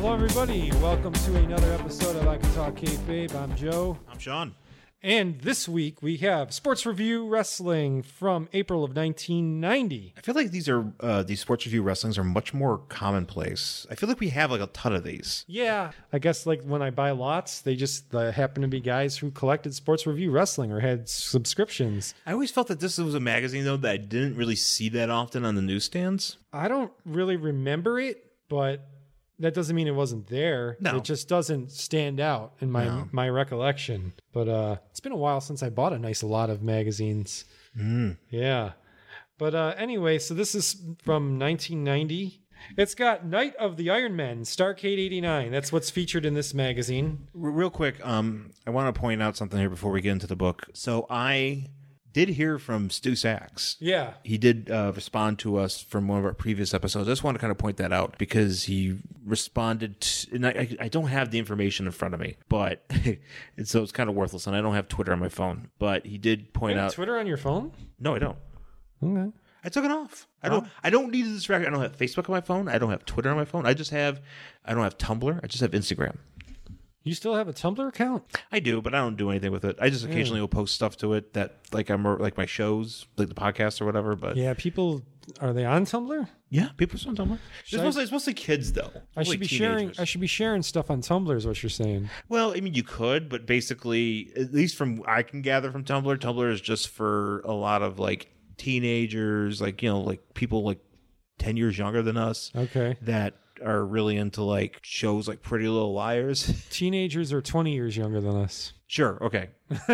Hello, everybody. Welcome to another episode of I Can Talk Kayfabe. I'm Joe. I'm Sean. And this week we have Sports Review Wrestling from April of 1990. I feel like these sports review wrestlings are much more commonplace. I feel like we have like a ton of these. Yeah. I guess like when I buy lots, they just happen to be guys who collected Sports Review Wrestling or had subscriptions. I always felt that this was a magazine, though, that I didn't really see that often on the newsstands. I don't really remember it, but that doesn't mean it wasn't there. No. It just doesn't stand out in my recollection. But it's been a while since I bought a nice lot of magazines. Yeah. But anyway, so this is from 1990. It's got Night of the Iron Men, Starrcade 89. That's what's featured in this magazine. Real quick, I want to point out something here before we get into the book. So I did hear from Stu Sachs. Yeah. He did respond to us from one of our previous episodes. I just want to kind of point that out because he responded, and I don't have the information in front of me, but so it's kind of worthless, and I don't have Twitter on my phone. But he did point You have out Twitter on your phone? No, I don't. Okay. I took it off. I don't need to distract. I don't have Facebook on my phone. I don't have Twitter on my phone. I don't have Tumblr. I just have Instagram. You still have a Tumblr account? I do, but I don't do anything with it. I just occasionally will post stuff to it that like like my shows, like the podcast or whatever. But Yeah, people, are they on Tumblr? yeah, people are on Tumblr. It's mostly kids though. I should be sharing stuff on Tumblr is what you're saying. Well, I mean, you could, but basically, at least from I can gather from Tumblr, Tumblr is just for a lot of like teenagers, like like people like 10 years younger than us. Okay. That are really into like shows like Pretty Little Liars. Teenagers are 20 years younger than us. Sure. Okay.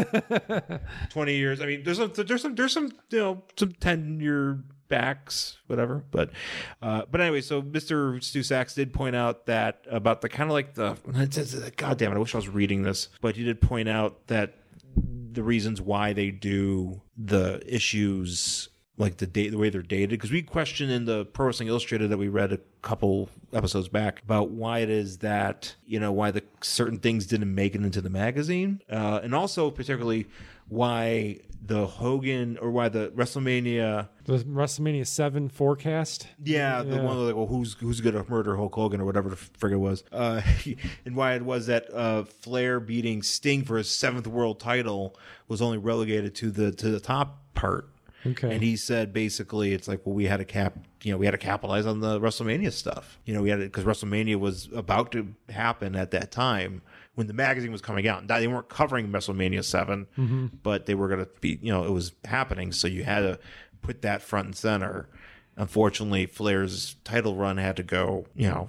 20 years. I mean, there's some some 10-year backs, whatever. But anyway, so Mr. Stu Sachs did point out that about the kind of like God damn it, I wish I was reading this, but he did point out that the reasons why they do the issues like the way they're dated, because we questioned in the Pro Wrestling Illustrated that we read a couple episodes back about why it is that why the certain things didn't make it into the magazine, and also particularly why the Hogan or why the WrestleMania 7 forecast. The one like, well, who's gonna murder Hulk Hogan or whatever the frig it was, and why it was that Flair beating Sting for his 7th world title was only relegated to the top part. Okay. And he said basically it's like, well, we had to capitalize on the WrestleMania stuff. We had it because WrestleMania was about to happen at that time when the magazine was coming out. They weren't covering WrestleMania 7, but they were going to be, it was happening. So you had to put that front and center. Unfortunately, Flair's title run had to go,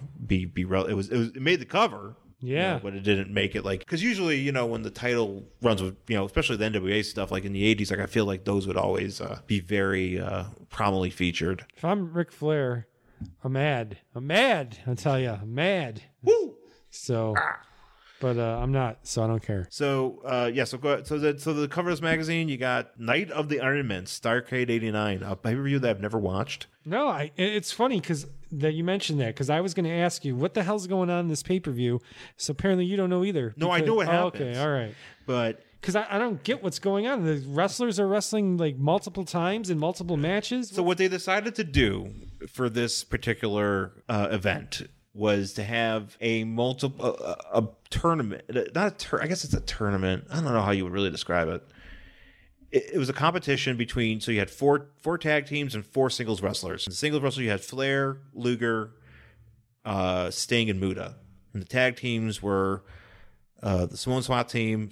it made the cover. Yeah. But it didn't make it because usually, when the title runs with, especially the NWA stuff, like in the 80s, I feel like those would always be very prominently featured. If I'm Ric Flair, I'm mad. I tell you, I'm mad. Woo! So, but I'm not, so I don't care. So, so go ahead. So the cover of this magazine, you got Night of the Iron Men, Starrcade 89, a pay-per-view that I've never watched. No, it's funny because that you mentioned that, because I was going to ask you what the hell's going on in this pay-per-view. So apparently you don't know either. No, I know what happens. Okay, all right. But because I don't get what's going on. The wrestlers are wrestling like multiple times in multiple matches. So what they decided to do for this particular event was to have a tournament. I guess it's a tournament. I don't know how you would really describe it. It was a competition between, so you had four tag teams and 4 singles wrestlers. In the singles wrestler, you had Flair, Luger, Sting, and Muta. And the tag teams were the Samoan SWAT team,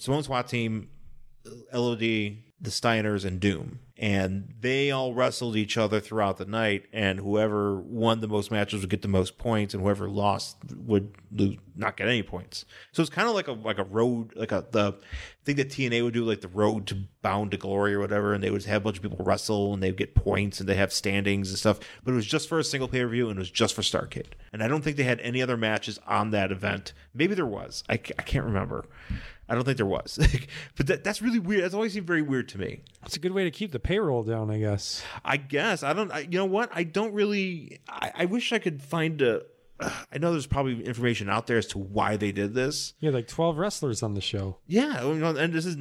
LOD, the Steiners, and Doom. And they all wrestled each other throughout the night, and whoever won the most matches would get the most points, and whoever lost would not get any points. So it's kind of like a road, the thing that TNA would do, like the Road to Bound to Glory or whatever, and they would have a bunch of people wrestle, and they'd get points, and they have standings and stuff. But it was just for a single pay-per-view, and it was just for Starrcade. And I don't think they had any other matches on that event. Maybe there was. I can't remember. I don't think there was. But that's really weird. That's always seemed very weird to me. It's a good way to keep the payroll down, I guess. You know what? I don't really. I wish I could find I know there's probably information out there as to why they did this. Yeah, like 12 wrestlers on the show. Yeah, and this is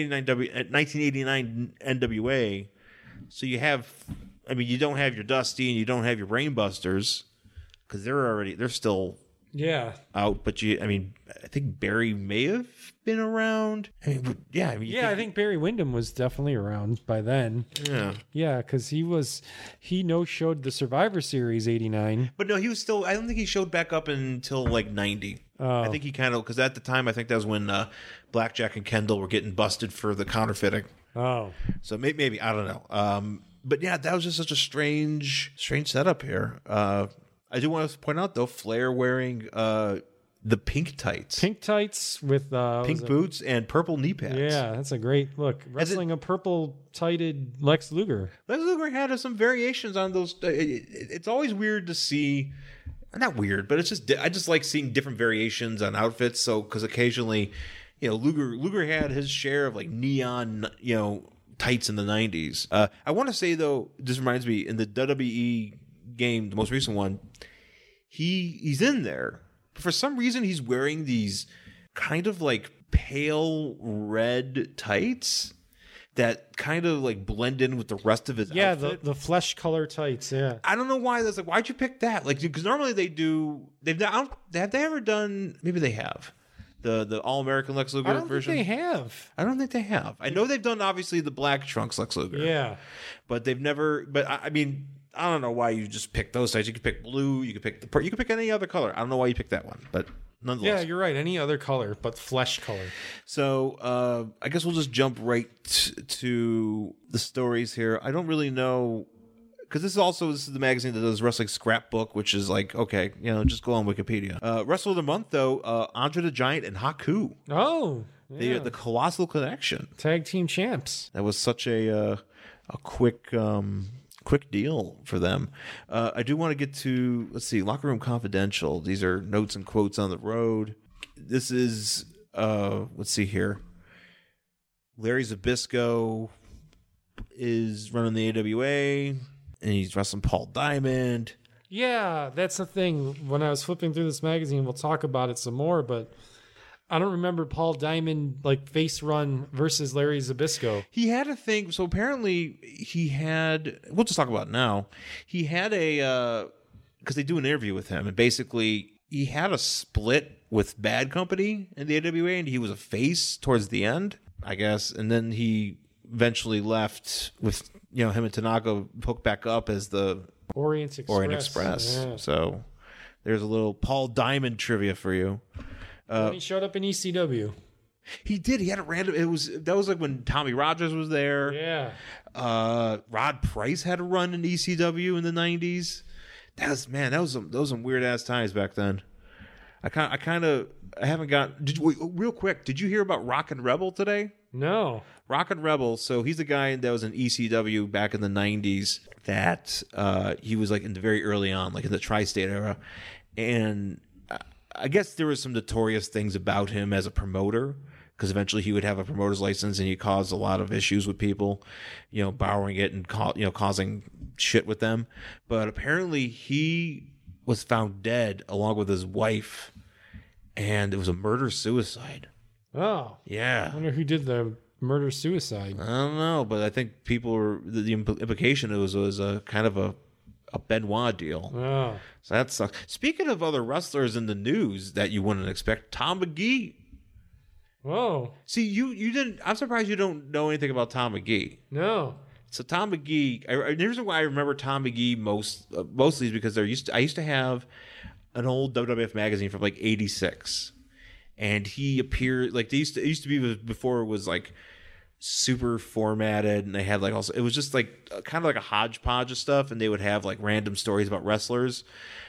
1989 NWA. So you have, you don't have your Dusty and you don't have your Brainbusters because they're still Yeah. out, but I think Barry may have been around. I think Barry Windham was definitely around by then. Yeah. Yeah, because he no-showed the Survivor Series 89. But no, he was still, I don't think he showed back up until like 90. I think he kind of, because at the time, I think that was when Blackjack and Kendall were getting busted for the counterfeiting. Oh. So maybe, I don't know. But yeah, that was just such a strange setup here. I do want to point out, though, Flair wearing the pink tights. Pink tights with pink boots and purple knee pads. Yeah, that's a great look. Wrestling a purple tighted Lex Luger. Lex Luger had some variations on those. It's always weird to see. Not weird, but it's just I just like seeing different variations on outfits. So because occasionally, Luger had his share of like neon, tights in the 90s. I want to say though, this reminds me, in the WWE game, the most recent one, he's in there. But for some reason, he's wearing these kind of like pale red tights that kind of like blend in with the rest of his outfit. Yeah, the flesh color tights, yeah. I don't know why. That's like, why'd you pick that? Like, because normally they do, have they ever done, maybe they have, the All-American Lex Luger version? I don't think they have. I know they've done, obviously, the black trunks Lex Luger. Yeah. But they've never, I don't know why you just pick those types. You could pick blue, you could pick any other color. I don't know why you picked that one, but nonetheless. Yeah, you're right. Any other color, but flesh color. So I guess we'll just jump right to the stories here. I don't really know, because this is the magazine that does Wrestling Scrapbook, which is like, okay, just go on Wikipedia. Wrestler of the Month, though, Andre the Giant and Haku. Oh, yeah. The Colossal Connection. Tag team champs. That was such a quick deal for them. I do want to get to, let's see, Locker Room Confidential. These are notes and quotes on the road. This is, let's see here. Larry Zbyszko is running the AWA, and he's wrestling Paul Diamond. Yeah, that's the thing. When I was flipping through this magazine, we'll talk about it some more, but I don't remember Paul Diamond like face run versus Larry Zbyszko. He had a thing. So apparently we'll just talk about it now. He had because they do an interview with him, and basically he had a split with Bad Company in the AWA, and he was a face towards the end, I guess. And then he eventually left with, him and Tanaka hooked back up as the Orient Express. Yeah. So there's a little Paul Diamond trivia for you. When he showed up in ECW. He did. He had a random. That was like when Tommy Rogers was there. Yeah. Rod Price had a run in ECW in the 90s. That was some weird ass times back then. I haven't got. Real quick, did you hear about Rockin' Rebel today? No. Rockin' Rebel. So he's a guy that was in ECW back in the 90s. That he was like in the very early on, like in the Tri-State era, and I guess there was some notorious things about him as a promoter, because eventually he would have a promoter's license and he caused a lot of issues with people, borrowing it and causing shit with them. But apparently he was found dead along with his wife, and it was a murder-suicide. Oh. Yeah. I wonder who did the murder-suicide. I don't know, but I think people were, the implication was a kind of a Benoit deal. Oh. So that sucks. Speaking of other wrestlers in the news that you wouldn't expect, Tom McGee. Whoa. See, you didn't. I'm surprised you don't know anything about Tom McGee. No. So Tom McGee. The reason why I remember Tom McGee mostly is because I used to have an old WWF magazine from like '86, and he appeared like it used to be before it was like super formatted, and they had like also, it was just like kind of like a hodgepodge of stuff, and they would have like random stories about wrestlers,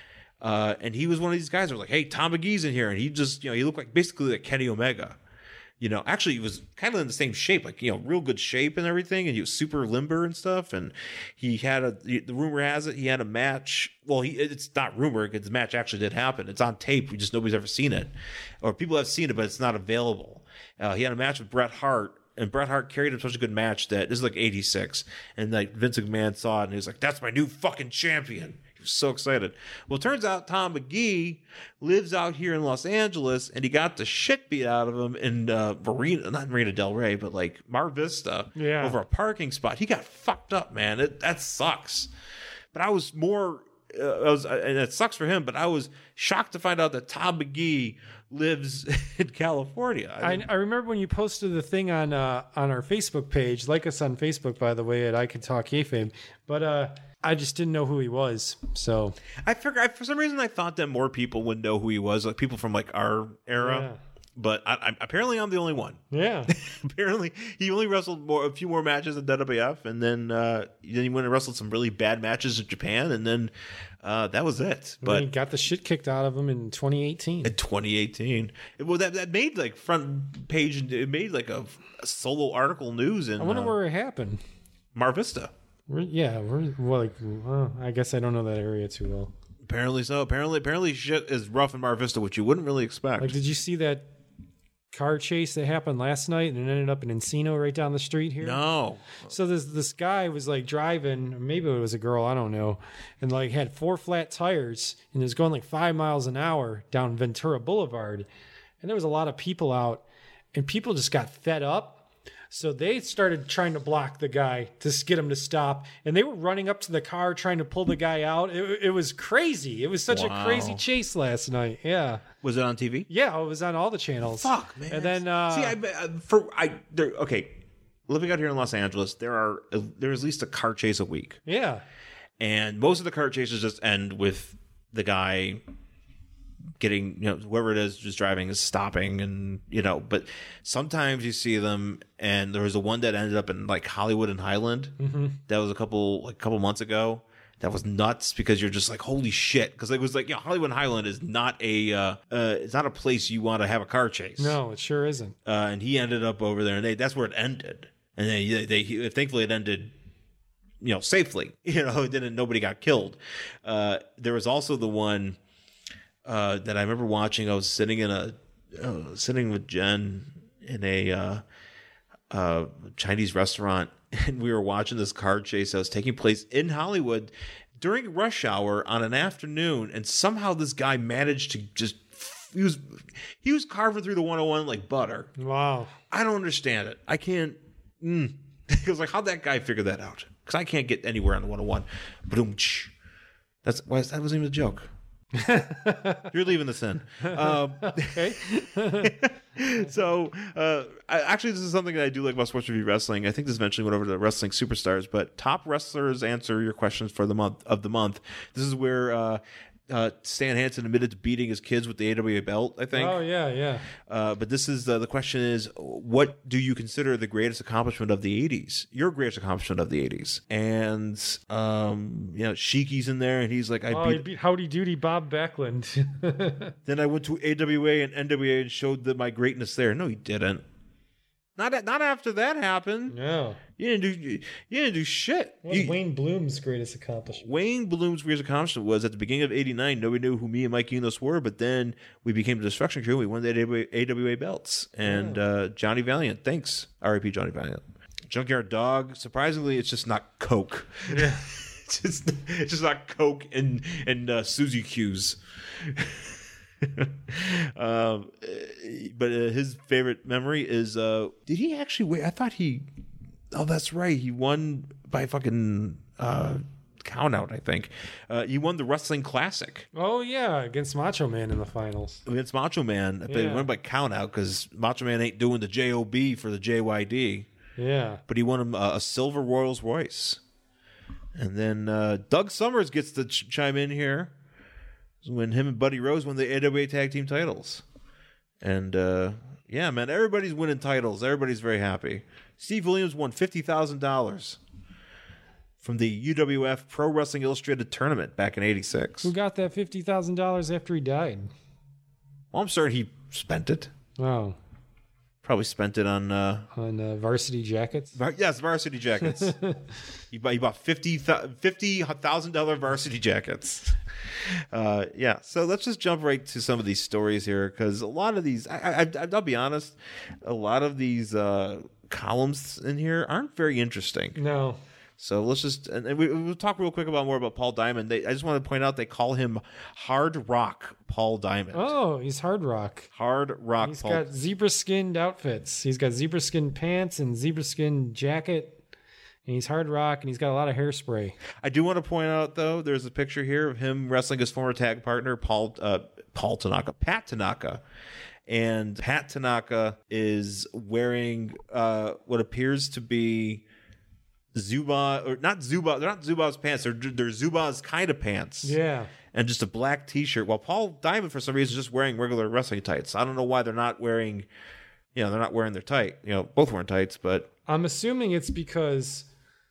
and he was one of these guys that was like, hey, Tom McGee's in here, and he just he looked like basically like Kenny Omega. Actually he was kind of in the same shape, like real good shape and everything, and he was super limber and stuff, and he had the rumor has it he had a match. Well, it's not rumor because the match actually did happen. It's on tape. Nobody's ever seen it, or people have seen it, but it's not available. He had a match with Bret Hart. And Bret Hart carried him such a good match that this is like '86, and like Vince McMahon saw it and he was like, "That's my new fucking champion." He was so excited. Well, it turns out Tom McGee lives out here in Los Angeles, and he got the shit beat out of him in not Marina Del Rey, but like Mar Vista, over a parking spot. He got fucked up, man. That sucks. But I was more and it sucks for him, but I was shocked to find out that Tom McGee lives in California. I remember when you posted the thing on our Facebook page. Like us on Facebook, by the way, at I Could Talk Kayfabe. But I just didn't know who he was. So I forgot, for some reason I thought that more people would know who he was, like people from like our era. Yeah. But apparently I'm the only one. Yeah. Apparently he only wrestled a few more matches in WWF, and then he went and wrestled some really bad matches in Japan, and then that was it. But but he got the shit kicked out of him in 2018. in 2018, well, that made like front page, and it made like a solo article news in I wonder where it happened. Mar Vista. I guess I don't know that area too well. Apparently so. Apparently shit is rough in Mar Vista, which you wouldn't really expect. Like, did you see that car chase that happened last night and it ended up in Encino right down the street here? No. So this guy was like driving, or maybe it was a girl, I don't know, and like had 4 flat tires and was going like 5 miles an hour down Ventura Boulevard. And there was a lot of people out, and people just got fed up. So they started trying to block the guy to get him to stop. And they were running up to the car trying to pull the guy out. It was crazy. It was such a crazy chase last night. Yeah. Was it on TV? Yeah, it was on all the channels. Fuck, man. And then okay, living out here in Los Angeles, there's at least a car chase a week. Yeah. And most of the car chases just end with the guy getting, whoever it is just driving is stopping, and but sometimes you see them, and there was the one that ended up in like Hollywood and Highland. Mm-hmm. That was a couple months ago. That was nuts, because you're just like, holy shit, because it was like, Hollywood and Highland is not it's not a place you want to have a car chase. No, it sure isn't. And he ended up over there, and that's where it ended, and they thankfully it ended safely. Nobody got killed. There was also the one that I remember watching. I was sitting with Jen in a Chinese restaurant, and we were watching this car chase that was taking place in Hollywood during rush hour on an afternoon, and somehow this guy managed to just he was carving through the 101 like butter. Wow. I don't understand it. I can't. It was like, how'd that guy figure that out? Because I can't get anywhere on the 101. Boom. That wasn't even a joke. You're leaving this in. Okay. So, actually, this is something that I do like about Sports Review Wrestling. I think this eventually went over to Wrestling Superstars, but top wrestlers answer your questions for the month. This is where Stan Hansen admitted to beating his kids with the AWA belt, I think. Oh, yeah. But this is the question is, what do you consider the greatest accomplishment of the 80s? Your greatest accomplishment of the 80s? And, Sheiky's in there, and he's like, he beat Howdy Doody Bob Backlund. Then I went to AWA and NWA and showed my greatness there. No, he didn't. Not after that happened. No. You didn't do shit. What's Wayne Bloom's greatest accomplishment? Wayne Bloom's greatest accomplishment was at the beginning of '89. Nobody knew who me and Mike Enos were, but then we became the Destruction Crew. We won the AWA belts. And Johnny Valiant, thanks. R.I.P. Johnny Valiant. Junkyard Dog. Surprisingly, it's just not Coke. Yeah. it's just not Coke and Suzy Q's. But his favorite memory is did he actually win? I thought that's right, he won by fucking count out. I think he won the Wrestling Classic. Oh yeah, against Macho Man in the finals. Against Macho Man, but he won by count out because Macho Man ain't doing the JOB for the JYD. Yeah, but he won him a silver Rolls Royce. And then Doug Summers gets to chime in here when him and Buddy Rose won the AWA Tag Team titles. And yeah, man, everybody's winning titles. Everybody's very happy. Steve Williams won $50,000 from the UWF Pro Wrestling Illustrated tournament back in '86. Who got that $50,000 after he died? Well, I'm certain he spent it. Oh. Probably spent it on varsity jackets. Yes, varsity jackets. He bought $50,000 varsity jackets. Yeah, so let's just jump right to some of these stories here, because a lot of these, I'll be honest, a lot of these columns in here aren't very interesting. No. So let's just, and we'll talk real quick more about Paul Diamond. I just want to point out they call him Hard Rock Paul Diamond. Oh, he's Hard Rock. Hard Rock. He's got zebra skinned outfits. He's got zebra skin pants and zebra skin jacket. and he's hard rock, and he's got a lot of hairspray. I do want to point out, though, there's a picture here of him wrestling his former tag partner, Pat Tanaka. And Pat Tanaka is wearing what appears to be Zuba, or not Zuba. They're not Zuba's pants. They're Zuba's kind of pants. Yeah. And just a black T-shirt. While Paul Diamond, for some reason, is just wearing regular wrestling tights. I don't know why they're not wearing, they're not wearing their tight. Both wearing tights, but I'm assuming it's because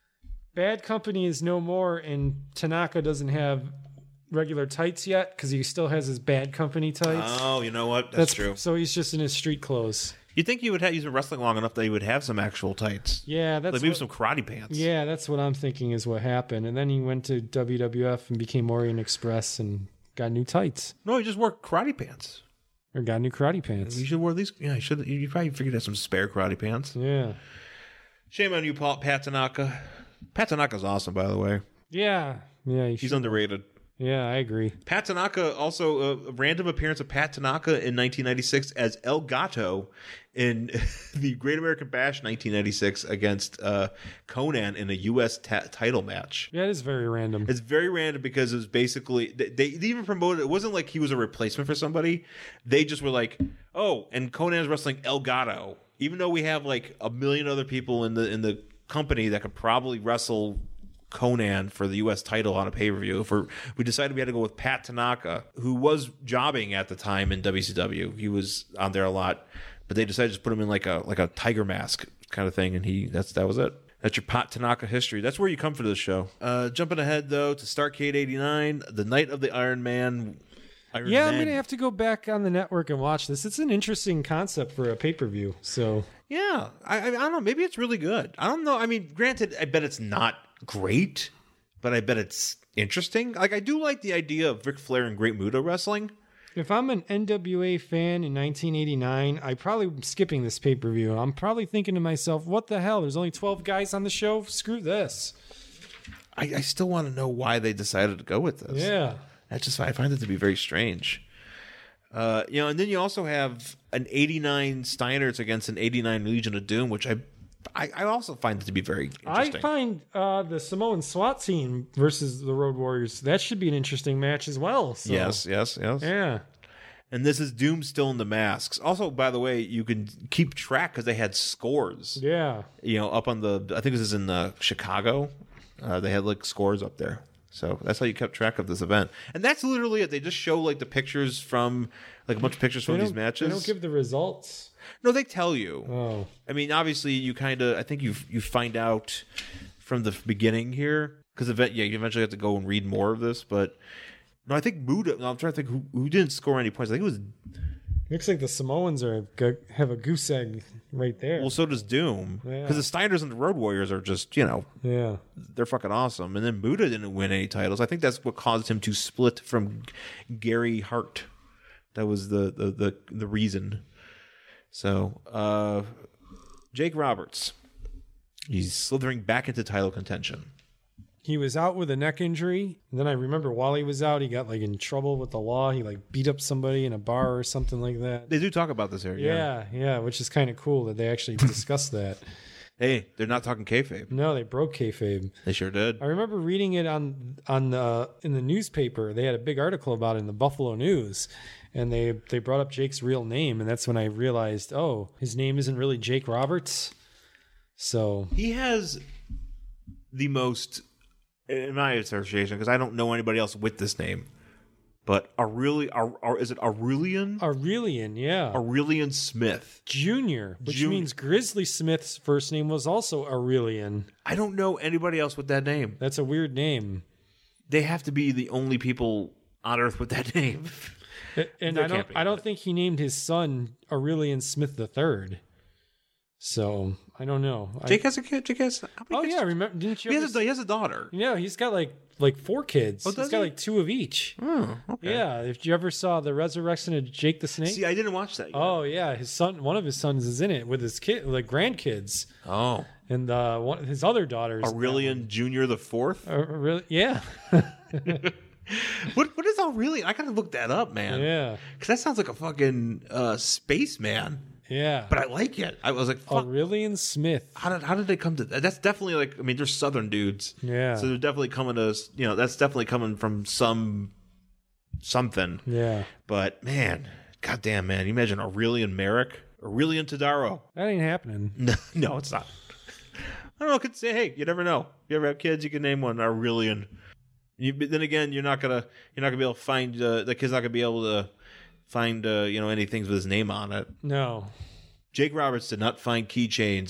Bad Company is no more, and Tanaka doesn't have regular tights yet because he still has his Bad Company tights. Oh, you know what? That's true. So he's just in his street clothes. You'd think he's been wrestling long enough that he would have some actual tights. Yeah, that's like maybe some karate pants. Yeah, that's what I'm thinking is what happened. And then he went to WWF and became Orient Express and got new tights. No, he just wore karate pants. Or got new karate pants. You should wear these. Yeah, you probably figured out some spare karate pants. Yeah. Shame on you, Pat Tanaka. Pat Tanaka's awesome, by the way. Yeah. Yeah. He's underrated. Yeah, I agree. Pat Tanaka, also a random appearance of Pat Tanaka in 1996 as El Gato in the Great American Bash 1996 against Conan in a U.S. title match. Yeah, it is very random. It's very random because it was basically, they even promoted, it wasn't like he was a replacement for somebody. They just were like, oh, and Conan's wrestling El Gato. Even though we have like a million other people in the company that could probably wrestle Conan for the U.S. title on a pay-per-view. We decided we had to go with Pat Tanaka, who was jobbing at the time in WCW. He was on there a lot, but they decided to just put him in like a tiger mask kind of thing, and that was it. That's your Pat Tanaka history. That's where you come for this show. Jumping ahead though to Starrcade '89, the night of the Iron Man. I'm going to have to go back on the network and watch this. It's an interesting concept for a pay-per-view. So yeah, I don't know. Maybe it's really good. I don't know. I mean, granted, I bet it's not great, but I bet it's interesting. Like, I do like the idea of Ric Flair and Great Muta wrestling. If I'm an NWA fan in 1989, I'm probably skipping this pay-per-view. I'm probably thinking to myself, what the hell? There's only 12 guys on the show? Screw this. I still want to know why they decided to go with this. Yeah. I find it to be very strange. And then you also have an 89 Steiners against an 89 Legion of Doom, which I also find it to be very interesting. I find the Samoan SWAT team versus the Road Warriors, that should be an interesting match as well. So. Yes. Yeah. And this is Doom still in the masks. Also, by the way, you can keep track because they had scores. Yeah. Up on I think this is in Chicago. They had like scores up there. So that's how you kept track of this event. And that's literally it. They just show like the pictures from like a bunch of pictures from these matches. They don't give the results. No, they tell you. Oh. I mean, obviously you I think you find out from the beginning here because you eventually have to go and read more of this, but no, I think Muta. No, I'm trying to think who didn't score any points. I think it was. Looks like the Samoans have a goose egg right there. Well, so does Doom. Because the Steiners and the Road Warriors are just, yeah, they're fucking awesome. And then Muta didn't win any titles. I think that's what caused him to split from Gary Hart. That was the reason. So, Jake Roberts, he's slithering back into title contention. He was out with a neck injury. And then I remember while he was out, he got like in trouble with the law. He like beat up somebody in a bar or something like that. They do talk about this here. Yeah, which is kind of cool that they actually discussed that. Hey, they're not talking kayfabe. No, they broke kayfabe. They sure did. I remember reading it in the newspaper. They had a big article about it in the Buffalo News. And they brought up Jake's real name. And that's when I realized, oh, his name isn't really Jake Roberts. So he has the most... in my association, because I don't know anybody else with this name, but is it Aurelian? Aurelian, yeah. Aurelian Smith Jr., which means Grizzly Smith's first name was also Aurelian. I don't know anybody else with that name. That's a weird name. They have to be the only people on Earth with that name. And I don't think he named his son Aurelian Smith III. So I don't know. Jake has a kid. Jake has. Yeah, remember? Didn't you? He has a daughter. Yeah, he's got like 4 kids. Oh, he's got like 2 of each. Oh, okay. Yeah. If you ever saw the Resurrection of Jake the Snake? See, I didn't watch that yet. Oh yeah, one of his sons is in it with his grandkids. Oh, and one of his other daughters, Aurelian Jr. the Fourth. Really? Yeah. What is Aurelian? I gotta look that up, man. Yeah, because that sounds like a fucking spaceman. Yeah. But I like it. I was like, fuck. Aurelian Smith. How did they come to that? That's definitely like, I mean, they're Southern dudes. Yeah. So they're definitely coming to, that's definitely coming from something. Yeah. But man, goddamn, man. You imagine Aurelian Merrick? Aurelian Tadaro. That ain't happening. No, it's not. I don't know. I could say, hey, you never know. If you ever have kids, you can name one Aurelian. But then again, you're not gonna be able to find the kid's not gonna be able to find anything with his name on it. No. Jake Roberts did not find keychains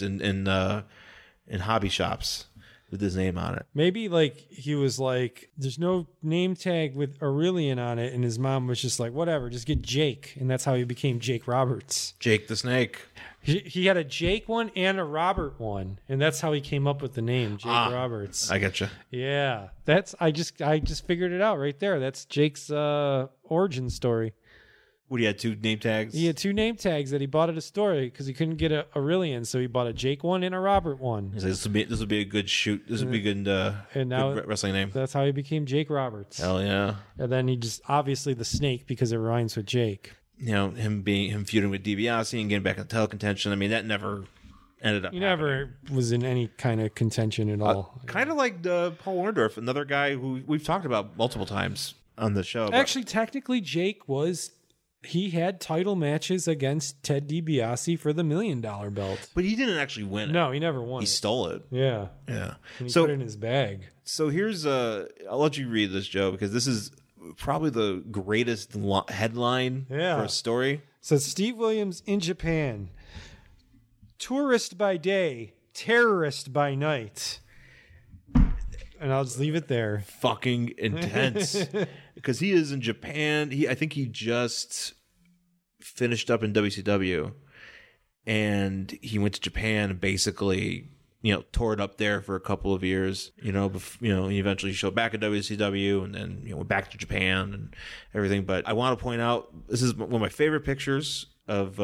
in hobby shops with his name on it. Maybe like he was like, there's no name tag with Aurelian on it, and his mom was just like, whatever, just get Jake, and that's how he became Jake Roberts. Jake the Snake. He had a Jake one and a Robert one, and that's how he came up with the name Jake Roberts. I get you. Yeah, I just figured it out right there. That's Jake's origin story. What, he had 2 name tags? He had 2 name tags that he bought at a store because he couldn't get a Aurelian, so he bought a Jake one and a Robert one. He's like, this would be a good shoot. This would be a good, and now good wrestling name. That's how he became Jake Roberts. Hell yeah! And then he just obviously the Snake because it rhymes with Jake. Him feuding with DiBiase and getting back in title contention. I mean, that never ended up. He never was in any kind of contention at all. Kind of like Paul Orndorff, another guy who we've talked about multiple times on the show. Actually, technically, Jake he had title matches against Ted DiBiase for the $1 Million belt. But he didn't actually win it. No, he never won. He stole it. Yeah. Yeah. And he put it in his bag. So here's I'll let you read this, Joe, because this is probably the greatest headline for a story. So Steve Williams in Japan. Tourist by day, terrorist by night. And I'll just leave it there. Fucking intense. Because he is in Japan. I think he just finished up in WCW. And he went to Japan and basically, tore it up there for a couple of years. He eventually showed back at WCW and then, went back to Japan and everything. But I want to point out, this is one of my favorite pictures of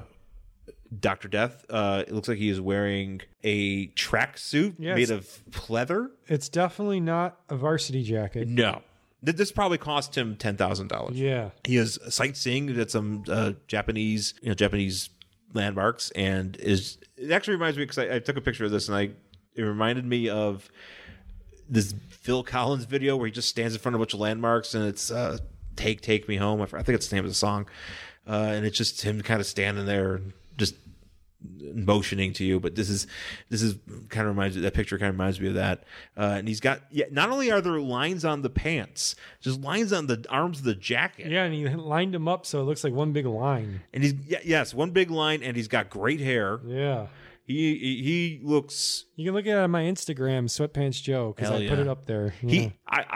Dr. Death. It looks like he is wearing a tracksuit made of pleather. It's definitely not a varsity jacket. No. This probably cost him $10,000. Yeah. He is sightseeing at some Japanese landmarks, and it actually reminds me, because I took a picture of this, and it reminded me of this Phil Collins video where he just stands in front of a bunch of landmarks, and it's Take Me Home. I think it's the name of the song. And it's just him kind of standing there, just motioning to you. But this is kind of reminds me, that picture kind of reminds me of that. And he's got, not only are there lines on the pants, just lines on the arms of the jacket. Yeah, and he lined them up so it looks like one big line. And he's one big line, and he's got great hair. Yeah. He looks. You can look at it on my Instagram, Sweatpants Joe, because I put it up there. Yeah.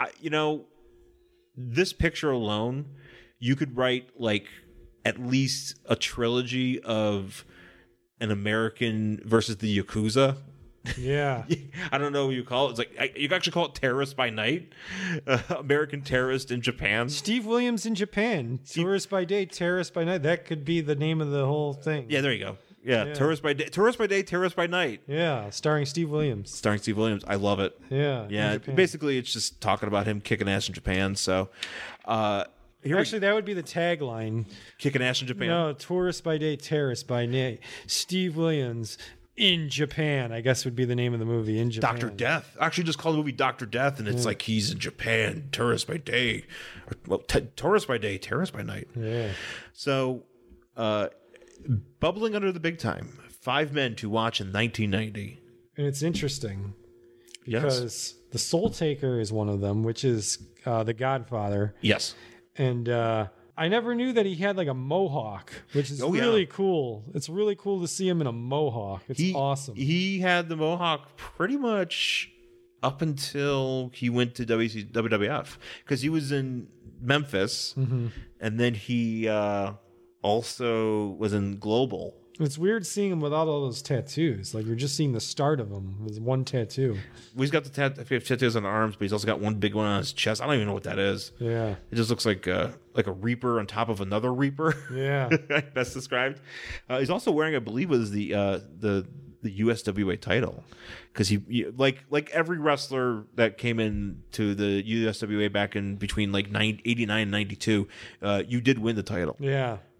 This picture alone, you could write like at least a trilogy of an American versus the Yakuza. Yeah. I don't know what you call it. It's like, you can actually call it Terrorist by Night. American Terrorist in Japan. Steve Williams in Japan. Tourist by day, terrorist by night. That could be the name of the whole thing. Yeah, there you go. Yeah. Tourist by day, terrorist by night. Yeah, starring Steve Williams. I love it. Yeah. Yeah. Basically, it's just talking about him kicking ass in Japan. So, actually, that would be the tagline. Kicking ass in Japan. No, tourist by day, terrorist by night. Steve Williams in Japan, I guess would be the name of the movie. In Japan. Dr. Death. I actually just call the movie Dr. Death, and it's like he's in Japan. Tourist by day. Tourist by day, terrorist by night. Yeah. So, bubbling under the big time. 5 men to watch in 1990. And it's interesting because the Soul Taker is one of them, which is the Godfather. Yes. And I never knew that he had like a mohawk, which is really cool. It's really cool to see him in a mohawk. It's awesome. He had the mohawk pretty much up until he went to WWF, because he was in Memphis, and then he also was in Global. It's weird seeing him without all those tattoos. Like, you're just seeing the start of him with one tattoo. Well, he's got the tattoos on the arms, but he's also got one big one on his chest. I don't even know what that is. Yeah. It just looks like a Reaper on top of another Reaper. Yeah. Best described. He's also wearing, I believe, was the USWA title, because he like every wrestler that came in to the USWA back in between like 89 and 92, you did win the title. Yeah.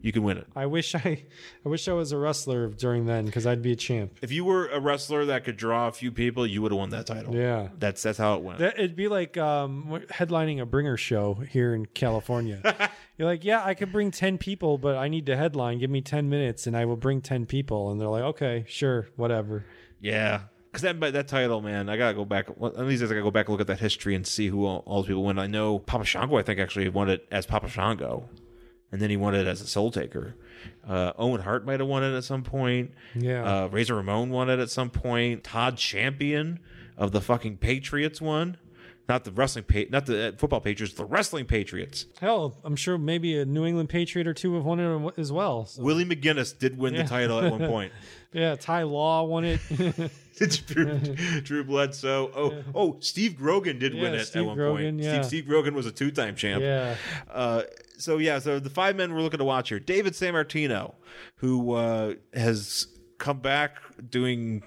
you can win it. I wish I was a wrestler during then, because I'd be a champ. If you were a wrestler that could draw a few people, you would have won that title. Yeah, that's how it went. It'd be like headlining a bringer show here in California. You're like, yeah, I could bring 10 people, but I need to headline. Give me 10 minutes, and I will bring 10 people. And they're like, okay, sure, whatever. Yeah. Because that title, man, I gotta go back. At least I gotta go back and look at that history and see who all those people win. I know Papa Shango, I think, actually won it as Papa Shango, and then he won it as a Soul Taker. Owen Hart might have won it at some point. Yeah. Razor Ramon won it at some point. Todd Champion of the fucking Patriots won. Not the not the football Patriots, the wrestling Patriots. Hell, I'm sure maybe a New England Patriot or two have won it as well. So. Willie McGinnis did win the title at one point. Yeah, Ty Law won it. Drew Bledsoe. Oh, Steve Grogan did win it at one point. Yeah. Steve Grogan was a 2-time champ. Yeah. So the 5 men we're looking to watch here. David Sammartino, who has come back doing.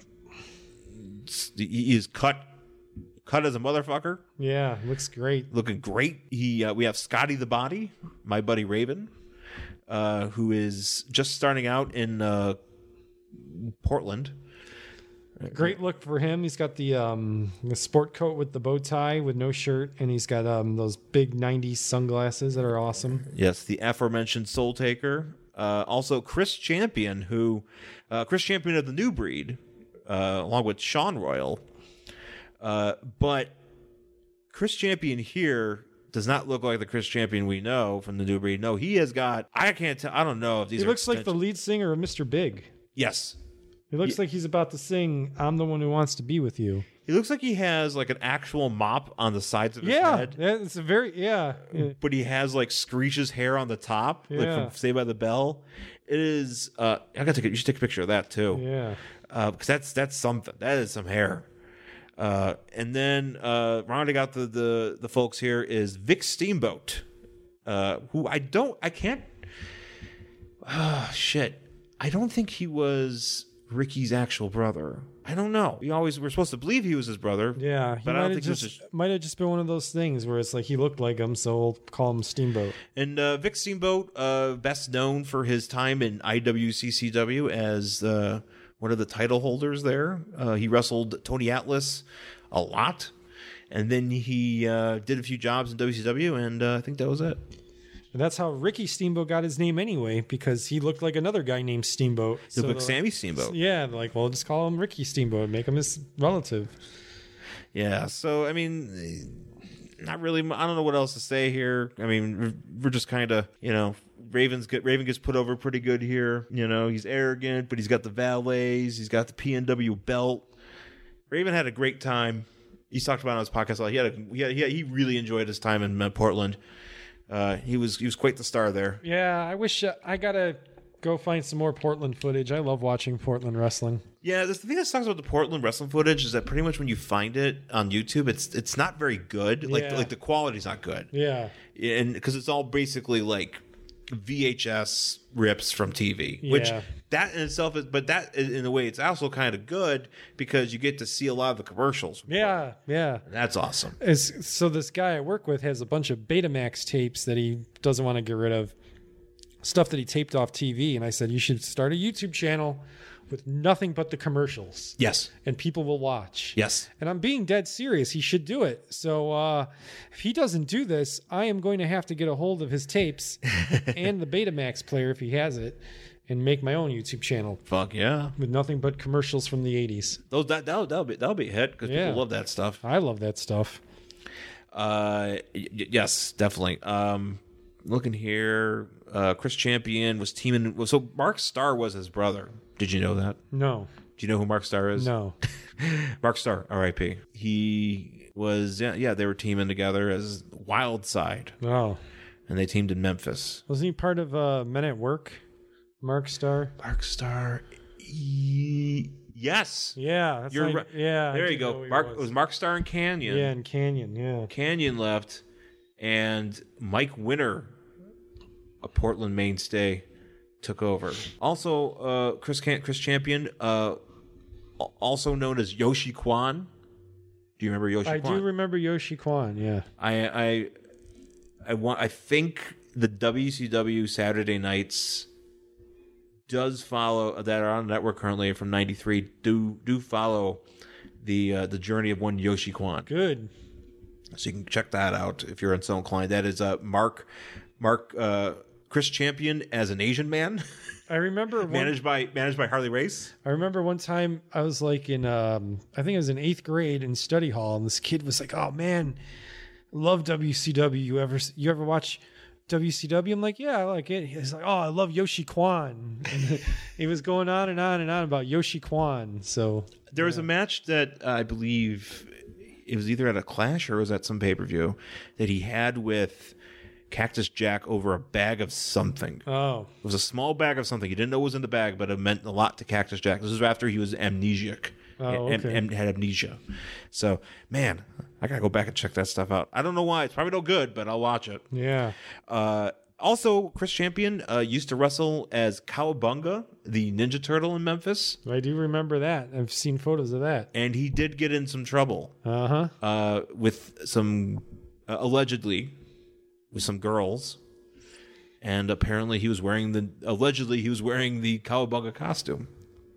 He is cut as a motherfucker. Yeah, looks great. Looking great. We have Scotty the Body, my buddy Raven, who is just starting out in Portland. Great look for him. He's got the sport coat with the bow tie with no shirt, and he's got those big 90s sunglasses that are awesome. Yes, the aforementioned Soul Taker. Also Chris Champion, Chris Champion of the New Breed, along with Sean Royal. But Chris Champion here does not look like the Chris Champion we know from the New Breed. No, he has got. I can't tell. I don't know if these. He looks like the lead singer of Mr. Big. Yes. He looks like he's about to sing "I'm the One Who Wants to Be with You." He looks like he has like an actual mop on the sides of his head. Yeah, it's a very But he has like Screech's hair on the top, like from Saved by the Bell. It is. You should take a picture of that too. Yeah. Because that's something. That is some hair. And then rounding out the folks here is Vic Steamboat, who I can't. Shit. I don't think he was Ricky's actual brother. I don't know. We're supposed to believe he was his brother. Yeah, but I don't think might have just been one of those things where it's like he looked like him, so we'll call him Steamboat. And Vic Steamboat, best known for his time in IWCCW as one of the title holders there. He wrestled Tony Atlas a lot, and then he did a few jobs in WCW, and I think that was it. And that's how Ricky Steamboat got his name anyway, because he looked like another guy named Steamboat. He looked like Sammy Steamboat. Yeah, like, well, just call him Ricky Steamboat, make him his relative. Yeah, so, I mean, not really, I don't know what else to say here. I mean, we're just kind of, Raven gets put over pretty good here. He's arrogant, but he's got the valets, he's got the PNW belt. Raven had a great time. He's talked about it on his podcast a lot. He really enjoyed his time in Portland. He was quite the star there. Yeah, I wish I gotta go find some more Portland footage. I love watching Portland wrestling. Yeah, the thing that sucks about the Portland wrestling footage is that pretty much when you find it on YouTube, it's not very good. Like the quality's not good. Yeah, and because it's all basically like VHS rips from TV, which that in itself is, but that in a way it's also kind of good because you get to see a lot of the commercials. Yeah. That's awesome. So this guy I work with has a bunch of Betamax tapes that he doesn't want to get rid of, stuff that he taped off TV, and I said, you should start a YouTube channel with nothing but the commercials. Yes. And people will watch. Yes. And I'm being dead serious. He should do it. So if he doesn't do this, I am going to have to get a hold of his tapes and the Betamax player if he has it and make my own YouTube channel. Fuck yeah. With nothing but commercials from the 80s. That'll be a hit because people love that stuff. I love that stuff. Yes, definitely. Looking here, Chris Champion was teaming. So Mark Starr was his brother. Did you know that? No. Do you know who Mark Starr is? No. Mark Starr, R.I.P. He was, they were teaming together as Wild Side. Oh. And they teamed in Memphis. Wasn't he part of Men at Work? Mark Starr? Mark Starr. Yes. Yeah. That's You're right. Yeah. There you go. It was Mark Starr and Canyon. Yeah, and Canyon, yeah. Canyon left, and Mike Winter, a Portland mainstay, took over. Also, Chris Champion, also known as Yoshi Kwan. Do you remember Yoshi Kwan? I do remember Yoshi Kwan, yeah. I think the WCW Saturday nights does follow that are on the network currently from '93. Do follow the journey of one Yoshi Kwan. Good. So you can check that out if you're so inclined. That is Mark Chris Champion as an Asian man. I remember managed by Harley Race. I remember one time I was like in I think I was in 8th grade in study hall, and this kid was like, "Oh man, love WCW. You ever watch WCW?" I'm like, "Yeah, I like it." He's like, "Oh, I love Yoshi Kwan." And he was going on and on and on about Yoshi Kwan. So there was a match that I believe it was either at a Clash or it was at some pay-per-view that he had with Cactus Jack over a bag of something. Oh. It was a small bag of something. He didn't know what was in the bag, but it meant a lot to Cactus Jack. This was after he was amnesiac. Oh, okay. And had amnesia. So, man, I got to go back and check that stuff out. I don't know why. It's probably no good, but I'll watch it. Yeah. Also, Chris Champion used to wrestle as Cowabunga, the Ninja Turtle in Memphis. I do remember that. I've seen photos of that. And he did get in some trouble. Uh-huh. With some, allegedly, with some girls. And apparently he was wearing the Cowabunga costume.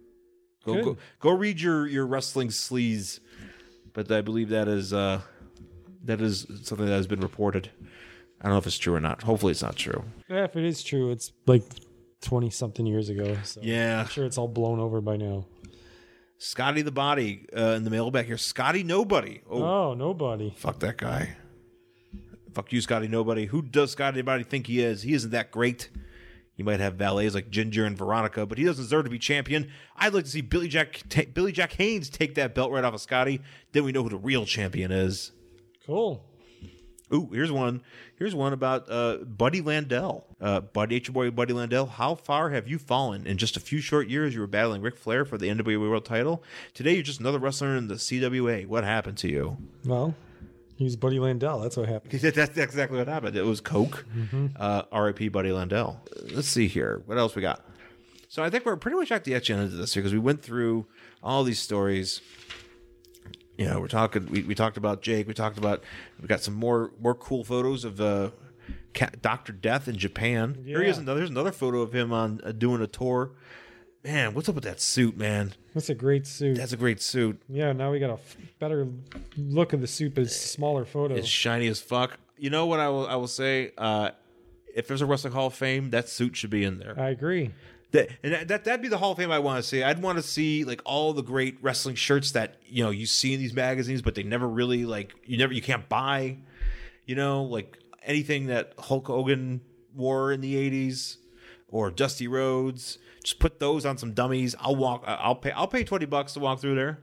Go read your wrestling sleaze. But I believe that is something that has been reported. I don't know if it's true or not. Hopefully it's not true. Yeah, if it is true, it's like 20-something years ago. So yeah. I'm sure it's all blown over by now. Scotty the Body in the mailbag here. Scotty Nobody. Oh, nobody. Fuck that guy. Fuck you, Scotty Nobody. Who does Scotty Nobody think he is? He isn't that great. He might have valets like Ginger and Veronica, but he doesn't deserve to be champion. I'd like to see Billy Jack Haynes take that belt right off of Scotty. Then we know who the real champion is. Cool. Ooh, here's one. Here's one about Buddy Landell. Your boy Buddy Landell. How far have you fallen? In just a few short years, you were battling Ric Flair for the NWA World Title. Today, you're just another wrestler in the CWA. What happened to you? Well, he was Buddy Landell. That's what happened. That's exactly what happened. It was Coke. R.I.P. Buddy Landell. Let's see here. What else we got? So I think we're pretty much at the end of this here because we went through all these stories. You know, we're talking. We talked about Jake. We got some more cool photos of Dr. Death in Japan. Yeah. Here he is. There's another photo of him on doing a tour. Man, what's up with that suit, man? That's a great suit. That's a great suit. Yeah, now we got a better look of the suit, but it's a smaller photo. It's shiny as fuck. You know what I will say? If there's a Wrestling Hall of Fame, that suit should be in there. I agree. That'd be the Hall of Fame I want to see. I'd want to see like all the great wrestling shirts that you see in these magazines, but they never really you can't buy. Like anything that Hulk Hogan wore in the '80s or Dusty Rhodes. Just put those on some dummies. I'll pay $20 to walk through there.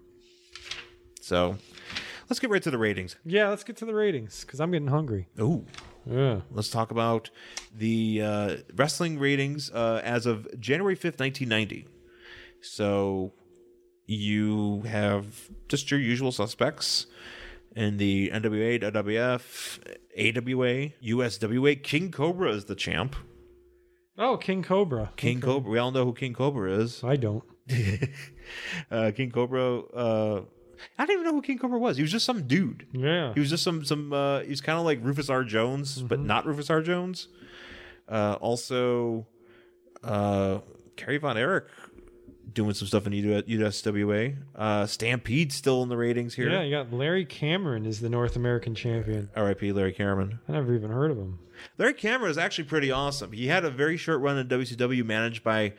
So let's get right to the ratings. Yeah, let's get to the ratings because I'm getting hungry. Ooh. Yeah. Let's talk about the wrestling ratings as of January 5th, 1990. So you have just your usual suspects in the NWA, WWF, AWA, USWA. King Cobra is the champ. Oh, King Cobra. King Cobra. We all know who King Cobra is. I don't. King Cobra... I didn't even know who King Cobra was. He was just some dude. Yeah. He was just some he was kind of like Rufus R. Jones, but not Rufus R. Jones. Also, Kerry Von Erich doing some stuff in USWA. Stampede's still in the ratings here. Yeah, you got Larry Cameron is the North American champion. R.I.P. Larry Cameron. I never even heard of him. Larry Cameron is actually pretty awesome. He had a very short run in WCW managed by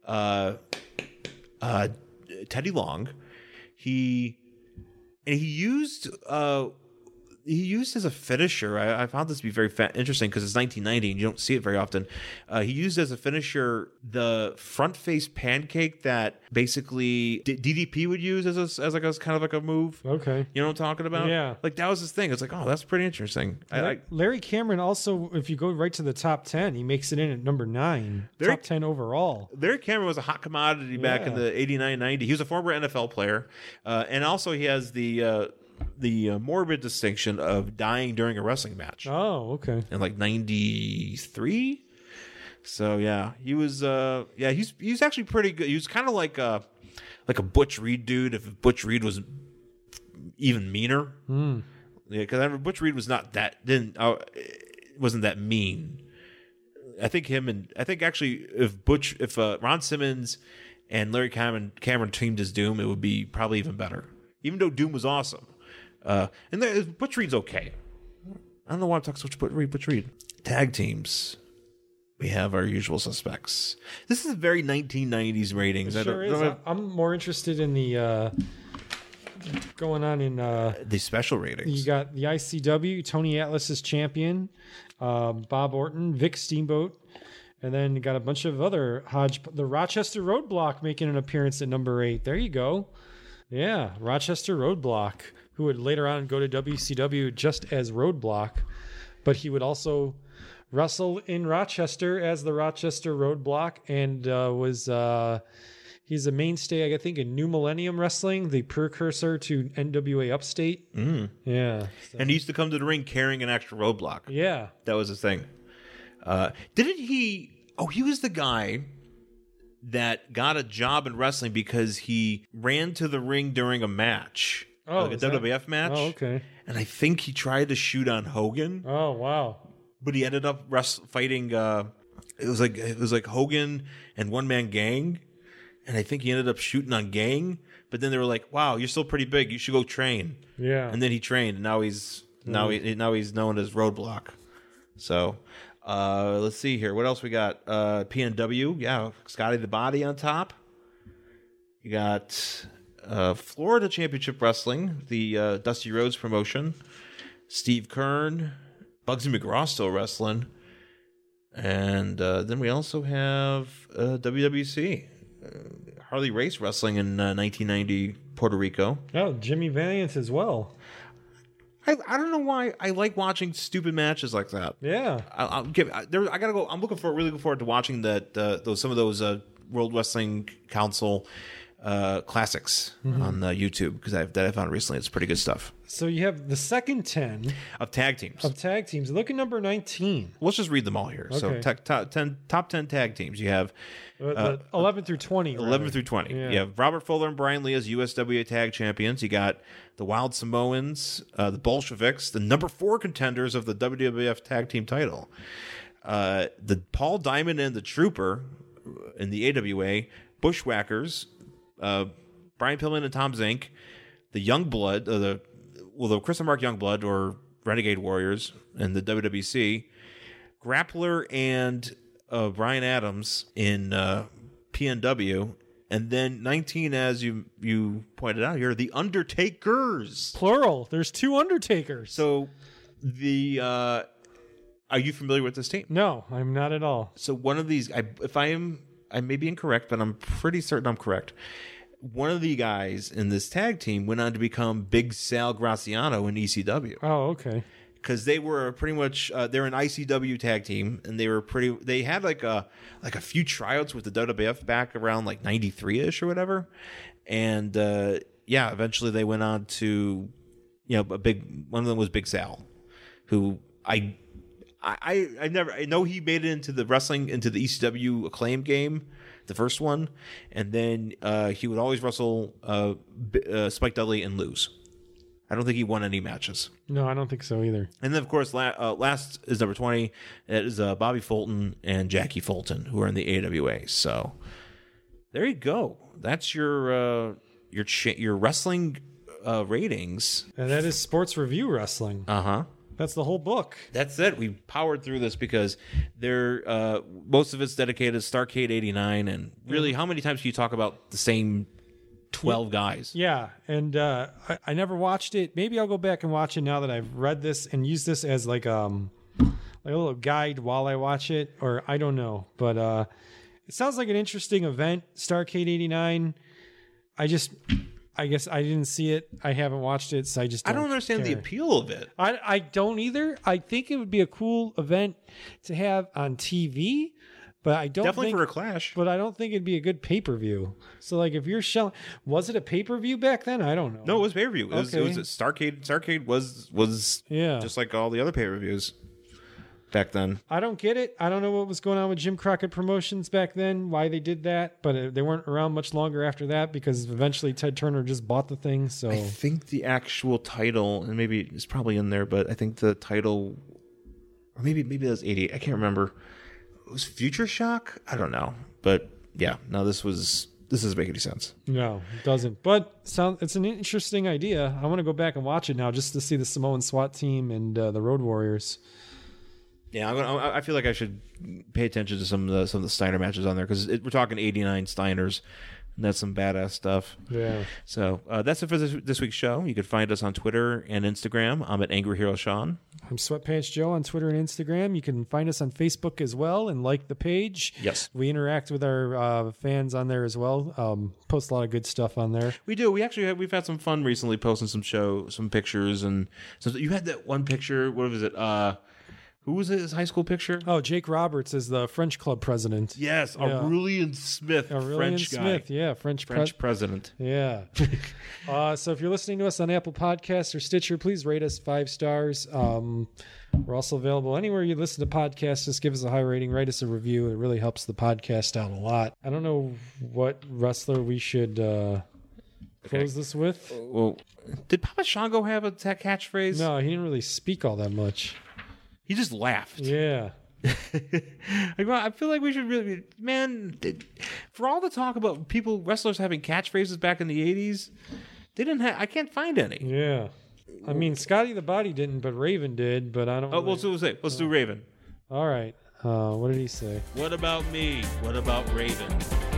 Teddy Long. He used as a finisher. I found this to be very interesting because it's 1990 and you don't see it very often. He used as a finisher the front face pancake that basically DDP would use as kind of like a move. Okay, you know what I'm talking about? Yeah, like that was his thing. It's like, oh, that's pretty interesting. Larry Cameron also, if you go right to the top 10, he makes it in at number 9, top 10 overall. Larry Cameron was a hot commodity back in the 89-90. He was a former NFL player, and also he has the morbid distinction of dying during a wrestling match. Oh, okay. In like 93. So yeah, he was he's actually pretty good. He was kind of like a Butch Reed dude if Butch Reed was even meaner. Yeah, because Butch Reed was not that wasn't that mean. I think actually if Ron Simmons and Larry Cameron teamed as Doom, it would be probably even better. Even though Doom was awesome, and Butch Reed's okay. I don't know why I'm talking so much about Butch Reed. Tag teams. We have our usual suspects. This is very 1990s ratings. It sure is. I'm more interested in the going on in the special ratings. You got the ICW, Tony Atlas is champion, Bob Orton, Vic Steamboat, and then you got a bunch of other the Rochester Roadblock making an appearance at number 8. There you go. Yeah, Rochester Roadblock, who would later on go to WCW just as Roadblock, but he would also wrestle in Rochester as the Rochester Roadblock, and he's a mainstay, I think, in New Millennium Wrestling, the precursor to NWA Upstate. Yeah. So. And he used to come to the ring carrying an extra roadblock. Yeah. That was his thing. Didn't he... Oh, he was the guy that got a job in wrestling because he ran to the ring during a match. Oh, like a WWF match. Oh, okay. And I think he tried to shoot on Hogan. Oh, wow. But he ended up fighting... it was like Hogan and One Man Gang. And I think he ended up shooting on Gang, but then they were like, "Wow, you're still pretty big. You should go train." Yeah. And then he trained, and now he's known as Roadblock. So, let's see here. What else we got? PNW, yeah, Scotty the Body on top. You got Florida Championship Wrestling, the Dusty Rhodes promotion. Steve Kern, Bugsy McGraw still wrestling, and then we also have WWC. Harley Race Wrestling in 1990 Puerto Rico. Oh, Jimmy Valiant as well. I don't know why I like watching stupid matches like that. Yeah, I gotta go. I'm really looking forward to watching some of those World Wrestling Council classics on YouTube because I found recently. It's pretty good stuff. So you have the second 10 of tag teams. Look at number 19. Let's just read them all here. Okay. So top 10 tag teams. You have 11 through 20. 11 through 20. Yeah. You have Robert Fuller and Brian Lee as USWA tag champions. You got the Wild Samoans, the Bolsheviks, the number 4 contenders of the WWF tag team title. The Paul Diamond and the Trooper in the AWA, Bushwhackers, Brian Pillman and Tom Zink, the Youngblood, the Chris and Mark Youngblood or Renegade Warriors in the WWC, Grappler and Brian Adams in PNW, and then 19, as you pointed out here, the Undertakers. Plural. There's 2 Undertakers. So are you familiar with this team? No, I'm not at all. So one of these, I may be incorrect, but I'm pretty certain I'm correct. One of the guys in this tag team went on to become Big Sal Graciano in ECW. Oh, okay. Because they were pretty much they're an ICW tag team, and they had like a few tryouts with the WWF back around like 93-ish or whatever, and eventually they went on to one of them was Big Sal, who I know he made it into the ECW Acclaim game, the first one, and then he would always wrestle Spike Dudley and lose. I don't think he won any matches. No, I don't think so either. And then, of course, last is number 20. That is Bobby Fulton and Jackie Fulton, who are in the AWA. So there you go. That's your wrestling ratings. And that is Sports Review Wrestling. Uh-huh. That's the whole book. That's it. We powered through this because most of it's dedicated to Starrcade 89. And really, how many times can you talk about the same 12 guys? Yeah, and I never watched it. Maybe I'll go back and watch it now that I've read this and use this as like a little guide while I watch it, or I don't know. But it sounds like an interesting event, Starrcade 89. I guess I didn't see it. I haven't watched it, so I don't understand the appeal of it. I don't either. I think it would be a cool event to have on TV. But I don't definitely think, for a Clash. But I don't think it'd be a good pay-per-view. So, like, if you're showing, was it a pay-per-view back then? I don't know. No, it was pay-per-view. It was Starrcade. Starrcade was just like all the other pay-per-views back then. I don't get it. I don't know what was going on with Jim Crockett Promotions back then, why they did that, but they weren't around much longer after that because eventually Ted Turner just bought the thing. So I think the actual title, and maybe it's probably in there, but I think the title or maybe that was 88. I can't remember. It was Future Shock. I don't know, but yeah, no, this doesn't make any sense. No, it doesn't. But it's an interesting idea. I want to go back and watch it now just to see the Samoan SWAT team and the Road Warriors. Yeah, I feel like I should pay attention to some of the Steiner matches on there because we're talking 89 Steiners. And that's some badass stuff. Yeah. So that's it for this week's show. You can find us on Twitter and Instagram. I'm at Angry Hero Sean. I'm Sweatpants Joe on Twitter and Instagram. You can find us on Facebook as well and like the page. Yes. We interact with our fans on there as well. Post a lot of good stuff on there. We do. We've had some fun recently posting some pictures. And so you had that one picture. What was it? Who was his high school picture? Oh, Jake Roberts is the French club president. Yes, Aurelian Smith, French guy. Smith, yeah, French president. Yeah. So if you're listening to us on Apple Podcasts or Stitcher, please rate us 5 stars. We're also available anywhere you listen to podcasts. Just give us a high rating, write us a review. It really helps the podcast out a lot. I don't know what wrestler we should close this with. Well, did Papa Shango have a catchphrase? No, he didn't really speak all that much. He just laughed. Yeah. I feel like we should really, man, for all the talk about wrestlers having catchphrases back in the 80s, they didn't have, I can't find any. Yeah. I mean, Scotty the Body didn't, but Raven did, but I don't. Oh, let's do Raven. All right. What did he say? What about me? What about Raven?